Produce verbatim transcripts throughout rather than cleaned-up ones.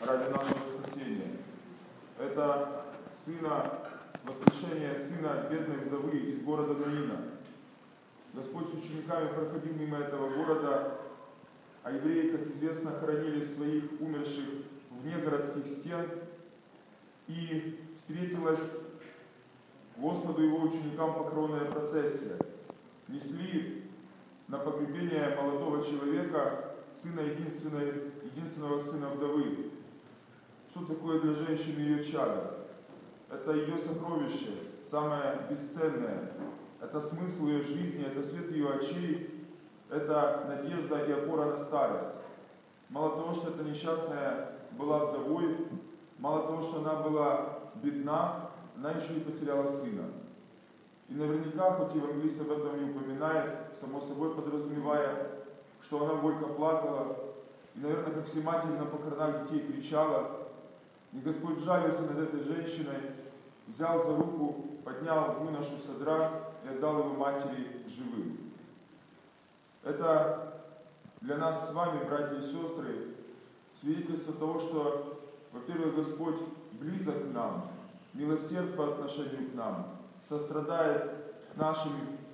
ради нашего спасения. Это сына, воскрешение сына бедной вдовы из города Наина. Господь с учениками проходил мимо этого города, а евреи, как известно, хоронили своих умерших вне городских стен, и встретилась Господу и его ученикам похоронная процессия. Несли на погребение молодого человека, сына единственной, единственного сына вдовы. Что такое для женщины ее чадо? Это ее сокровище, самое бесценное. Это смысл ее жизни, это свет ее очей, это надежда и опора на старость. Мало того, что эта несчастная была вдовой, мало того, что она была бедна, она еще и потеряла сына. И наверняка, хоть евангелист об этом не упоминает, само собой подразумевая, что она горько плакала, и, наверное, как все матери на похоронах детей кричала, и Господь жалился над этой женщиной, взял за руку, поднял юношу с одра и отдал его матери живым. Это для нас с вами, братья и сестры, свидетельство того, что, во-первых, Господь близок к нам, милосерд по отношению к нам, сострадает нашим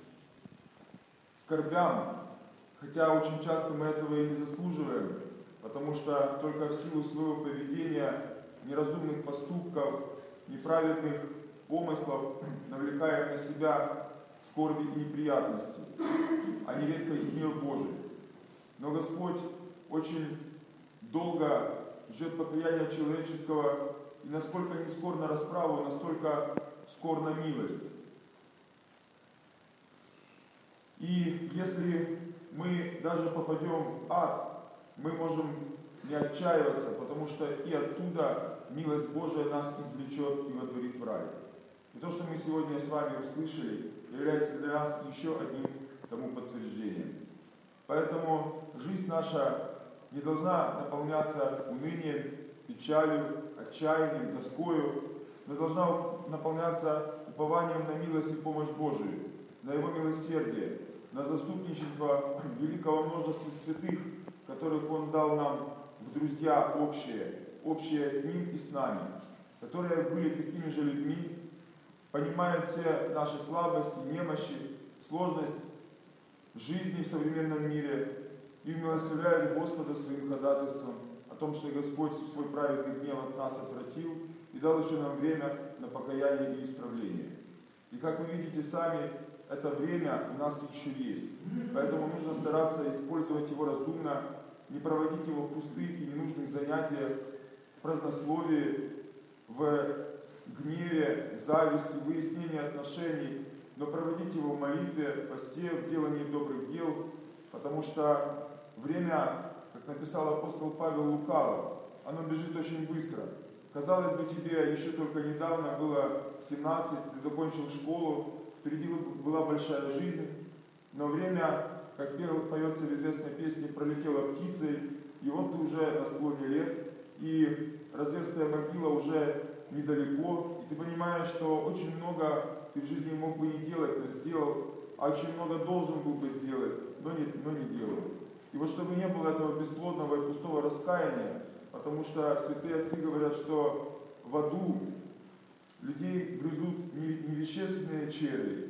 скорбям, хотя очень часто мы этого и не заслуживаем, потому что только в силу своего поведения, неразумных поступков, неправедных помыслов навлекаем на себя скорби и неприятности, а нередко и гнев Божий. Но Господь очень долго ждет покаяния человеческого, и насколько не скор на расправу, настолько скор на милость. И если мы даже попадем в ад, мы можем не отчаиваться, потому что и оттуда милость Божия нас извлечет и водворит в рай. И то, что мы сегодня с вами услышали, является для нас еще одним тому подтверждением. Поэтому жизнь наша не должна наполняться унынием, печалью, отчаянием, тоскою, но должна наполняться упованием на милость и помощь Божию, на Его милосердие, на заступничество великого множества святых, которых Он дал нам в друзья общие, общие с Ним и с нами, которые были такими же людьми, понимают все наши слабости, немощи, сложность жизни в современном мире и умилостивляют Господа своим ходатайством о том, что Господь свой праведный гнев от нас отвратил и дал еще нам время на покаяние и исправление. И как вы видите сами, это время у нас еще есть. Поэтому нужно стараться использовать его разумно, не проводить его в пустых и ненужных занятиях, в празднословии, в гневе, зависти, выяснении отношений, но проводить его в молитве, в посте, в делании добрых дел, потому что время, как написал апостол Павел, лукаво, оно бежит очень быстро. Казалось бы, тебе еще только недавно было семнадцать, ты закончил школу, впереди была большая жизнь, но время, как поется в известной песне, пролетело птицей, и вот ты уже на склоне лет, и разверстая могила уже недалеко, и ты понимаешь, что очень много ты в жизни мог бы не делать, но сделал, а очень много должен был бы сделать, но не, но не делал. И вот чтобы не было этого бесплодного и пустого раскаяния, потому что святые отцы говорят, что в аду людей грызут не, не вещественные черви,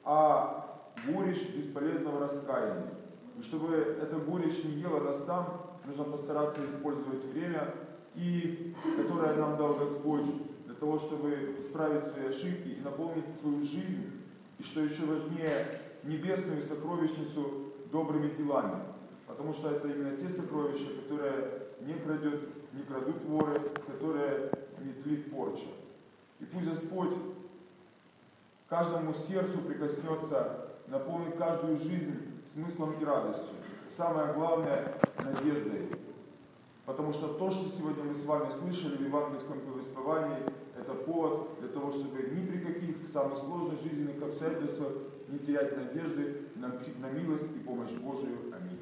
а горечь бесполезного раскаяния. И чтобы эта горечь не ела нас там, нужно постараться использовать время, и, которое нам дал Господь, для того, чтобы исправить свои ошибки и наполнить свою жизнь, и, что еще важнее, небесную сокровищницу добрыми делами. Потому что это именно те сокровища, которые не крадет, не крадут воры, которые не тлит порча. И пусть Господь каждому сердцу прикоснется, наполнит каждую жизнь смыслом и радостью. Самое главное – надеждой. Потому что то, что сегодня мы с вами слышали в евангельском повествовании, это повод для того, чтобы ни при каких самых сложных жизненных обстоятельствах не терять надежды на, на милость и помощь Божию. Аминь.